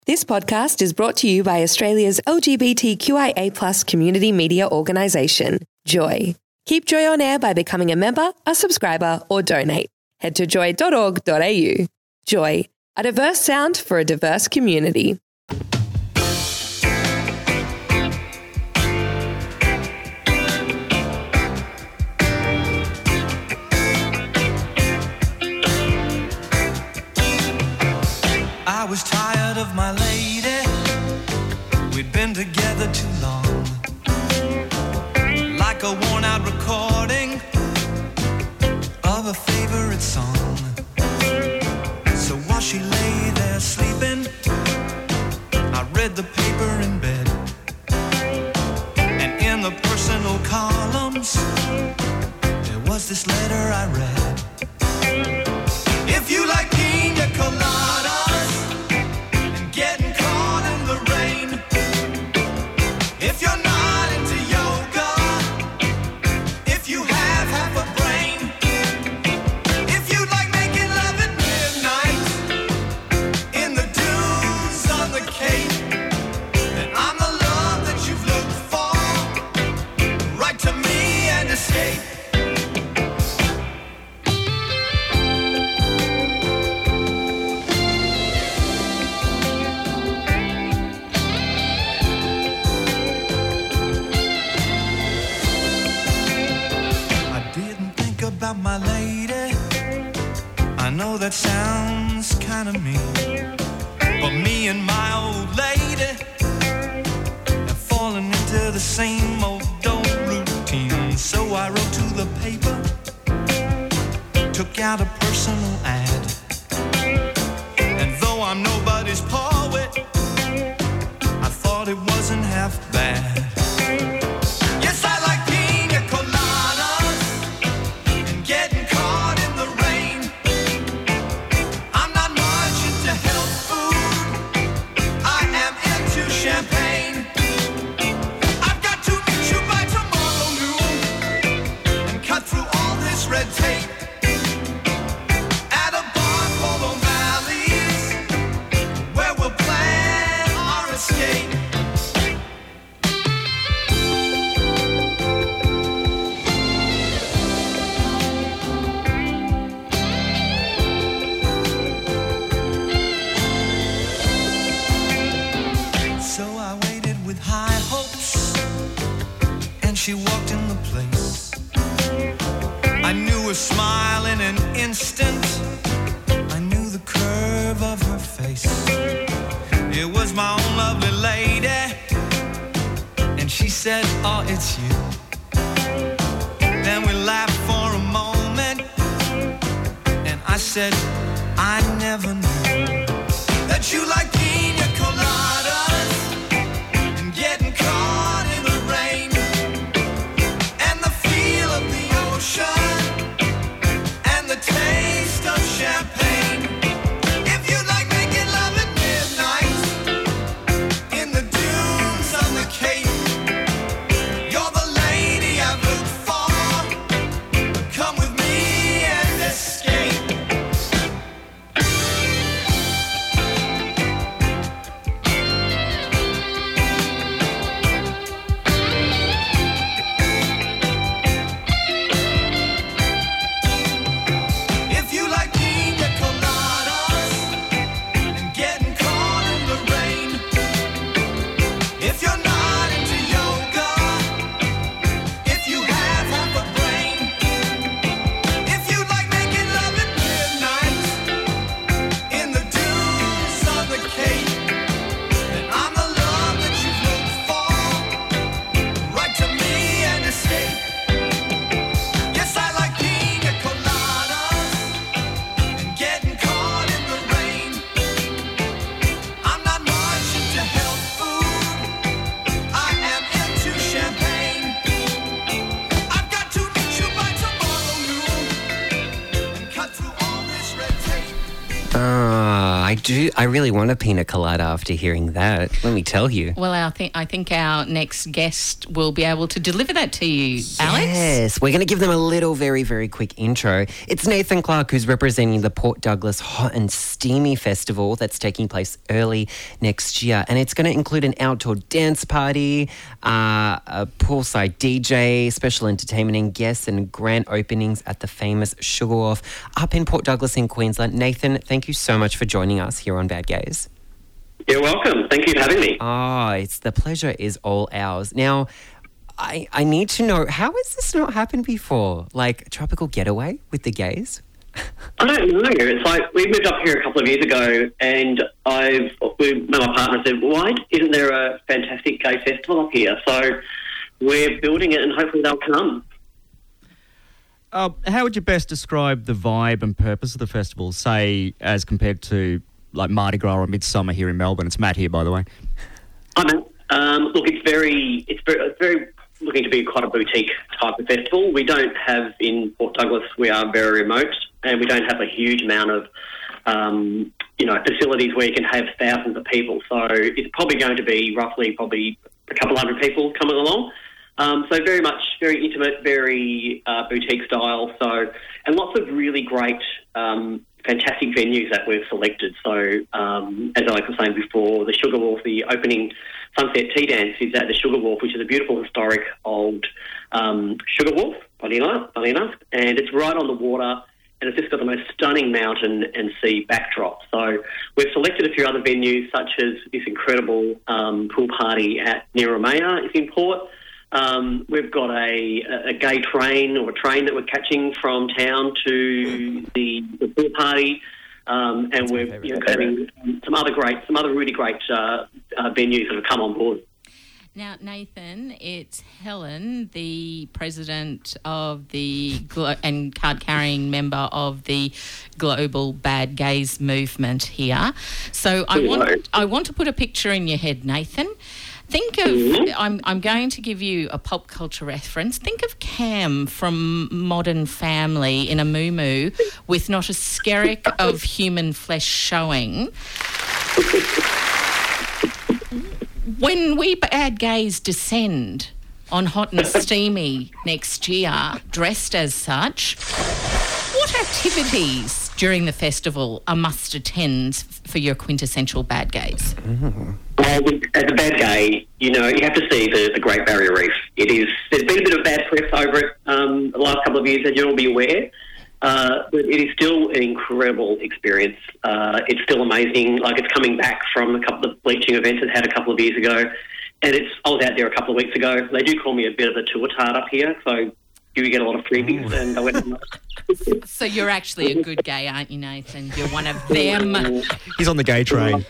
This podcast is brought to you by Australia's LGBTQIA+ community media organisation, Joy. Keep Joy on air by becoming a member, a subscriber, or donate. Head to joy.org.au. Joy, a diverse sound for a diverse community. I was tired of my lady, we'd been together too long. Like a worn out recording of a favourite song. So while she lay there sleeping, I read the paper in bed. And in the personal columns, there was this letter I read. If you like pina coladas, getting caught in the rain. If you're not into yoga, if you have half a brain, if you like making love at midnight in the dunes on the Cape, then I'm the love that you've looked for. Write to me and escape. About my lady, I know that sounds kind of mean, but me and my old lady have fallen into the same old routine. So I wrote to the paper, took out a personal ad, and though I'm nobody's poet, I thought it wasn't half bad. Yes, I like pina coladas, getting caught in the rain. I'm not much into health food, I am into champagne. I've got to meet you by tomorrow noon and cut through all this red tape at a bar called O'Malley's, where we'll plan our escape. She walked in the place. I knew her smile in an instant. I knew the curve of her face. It was my own lovely lady. And she said, oh, it's you. Then we laughed for a moment. And I said, I never knew that you like pina coladas and getting caught in the rain. And the taste of champagne. If you like making love at midnight in the dunes on the Cape, you're the lady I've looked for. Come with me and escape. I really want a pina colada after hearing that. Let me tell you. Well, I think our next guest will be able to deliver that to you, Alex. Yes, we're going to give them a little very, very quick intro. It's Nathan Clark who's representing the Port Douglas Hot and Steamy Festival that's taking place early next year. And it's going to include an outdoor dance party, a poolside DJ, special entertainment and guests, and grand openings at the famous Sugar Wharf up in Port Douglas in Queensland. Nathan, thank you so much for joining us here on Bad Gays. You're welcome. Thank you for having me. The pleasure is all ours. Now, I need to know, how has this not happened before? Like tropical getaway with the gays? I don't know. It's like we moved up here a couple of years ago, and my partner said, "Why isn't there a fantastic gay festival up here?" So we're building it, and hopefully they'll come. How would you best describe the vibe and purpose of the festival, say, as compared to like Mardi Gras or Midsummer here in Melbourne? It's Matt here, by the way. Hi, Matt. Look, it's very looking to be quite a boutique type of festival. We don't have in Port Douglas. We are very remote, and we don't have a huge amount of facilities where you can have thousands of people. So it's probably going to be roughly a couple hundred people coming along. So very intimate, very boutique style. So, and lots of really great, fantastic venues that we've selected. So, as Alex was saying before, the Sugar Wharf, the opening Sunset Tea Dance is at the Sugar Wharf, which is a beautiful historic old Sugar Wharf, funny enough, and it's right on the water. And it's just got the most stunning mountain and sea backdrop. So we've selected a few other venues, such as this incredible pool party at Nirumea is in Port. We've got a gay train or a train that we're catching from town to the pool party, and we're having some other really great venues that have come on board. Now, Nathan, it's Helen, the president of and card-carrying member of the Global Bad Gays movement here. So I want to put a picture in your head, Nathan. Think of, I'm going to give you a pop culture reference. Think of Cam from Modern Family in a muumuu with not a skerrick of human flesh showing. When we bad gays descend on Hot and Steamy next year, dressed as such, what activities during the festival are must-attends for your quintessential bad gays? Well, as a bad gay, you have to see the Great Barrier Reef. There's been a bit of bad press over it the last couple of years, as you'll be aware. But it is still an incredible experience. It's still amazing. Like, it's coming back from a couple of bleaching events it had a couple of years ago. And I was out there a couple of weeks ago. They do call me a bit of a tour tard up here, so you get a lot of freebies. And I went. So you're actually a good gay, aren't you, Nathan? You're one of them. He's on the gay train.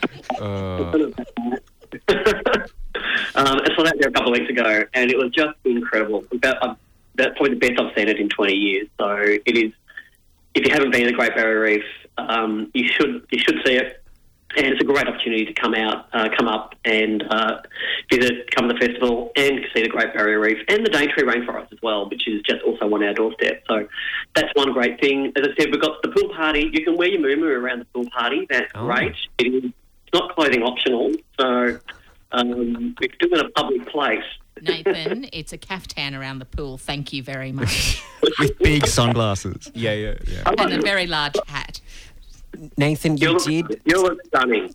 I saw that there a couple of weeks ago, and it was just incredible. That's probably the best I've seen it in 20 years. So it is. If you haven't been to the Great Barrier Reef, you should see it, and it's a great opportunity to come up and visit, come to the festival, and see the Great Barrier Reef and the Daintree Rainforest as well, which is just also on our doorstep. So that's one great thing. As I said, we've got the pool party. You can wear your muumuu around the pool party. That's great. It's not clothing optional, so we're still in a public place. Nathan, it's a caftan around the pool. Thank you very much. With big sunglasses. Yeah. And a very large hat. Nathan, you look stunning.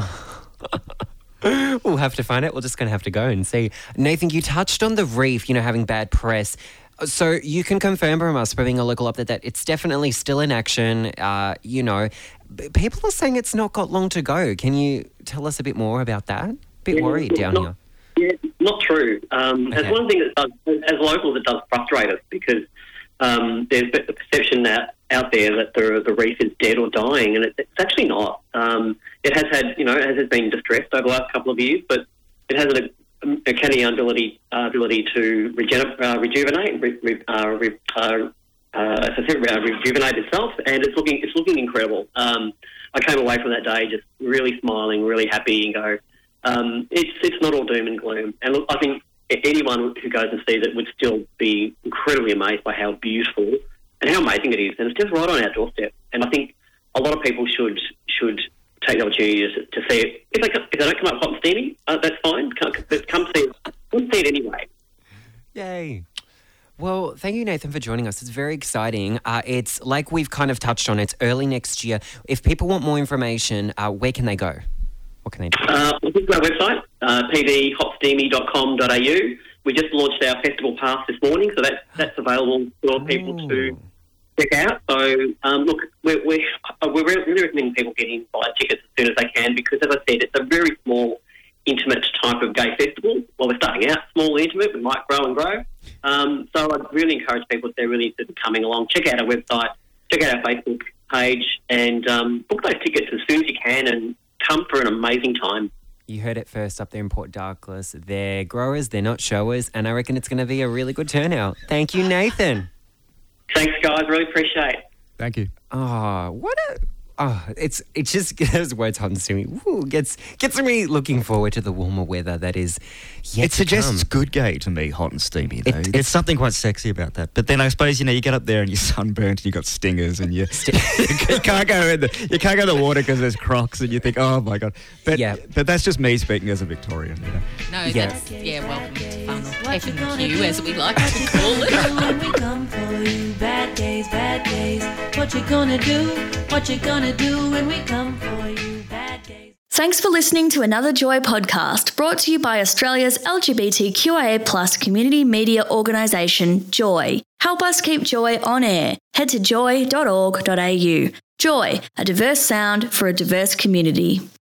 We'll have to find out. We're just going to have to go and see. Nathan, you touched on the reef, having bad press. So you can confirm from us, from being a local update, that it's definitely still in action. People are saying it's not got long to go. Can you tell us a bit more about that? Bit worried down here. Yeah, not true. There's one thing that does, as locals, it does frustrate us because there's the perception that out there that the reef is dead or dying, and it's actually not. It has had, it has been distressed over the last couple of years, but it has a canny ability to rejuvenate, rejuvenate itself, and it's looking incredible. I came away from that day just really smiling, really happy, and go, it's not all doom and gloom. And look, I think anyone who goes and sees it would still be incredibly amazed by how beautiful and how amazing it is. And it's just right on our doorstep. And I think a lot of people should take the opportunity to see it. If they don't come up hot and steamy, that's fine. Come see it. Come see it anyway. Yay. Well, thank you, Nathan, for joining us. It's very exciting. It's like we've kind of touched on, it's early next year. If people want more information, where can they go? What can they do? Look at our website, pdhotsteamy.com.au. We just launched our festival pass this morning, so that's available for people to check out. So, look, we're really recommending people getting buy tickets as soon as they can because, as I said, it's a very small, intimate type of gay festival. Well, we're starting out small and intimate. We might grow and grow. So I'd really encourage people if they're really interested in coming along, check out our website, check out our Facebook page and book those tickets as soon as you can and come for an amazing time. You heard it first up there in Port Douglas. They're growers, they're not showers, and I reckon it's going to be a really good turnout. Thank you, Nathan. Thanks, guys. Really appreciate it. Thank you. It's just those words hot and steamy. Ooh, gets me looking forward to the warmer weather that is yet It to suggests come. good gay to me, hot and steamy, though. It's There's something quite sexy about that. But then I suppose, you get up there and you're sunburnt and you've got stingers and you can't go in the water because there's crocs and you think, oh, my God. But that's just me speaking as a Victorian, No, Yeah. that's, welcome to fun, or F&Q, as we like to call it. When we come for you, bad days, bad days. What you gonna do? What you gonna do when we come for you, bad days? Thanks for listening to another Joy podcast brought to you by Australia's LGBTQIA+ community media organisation, Joy. Help us keep Joy on air. Head to joy.org.au. Joy, a diverse sound for a diverse community.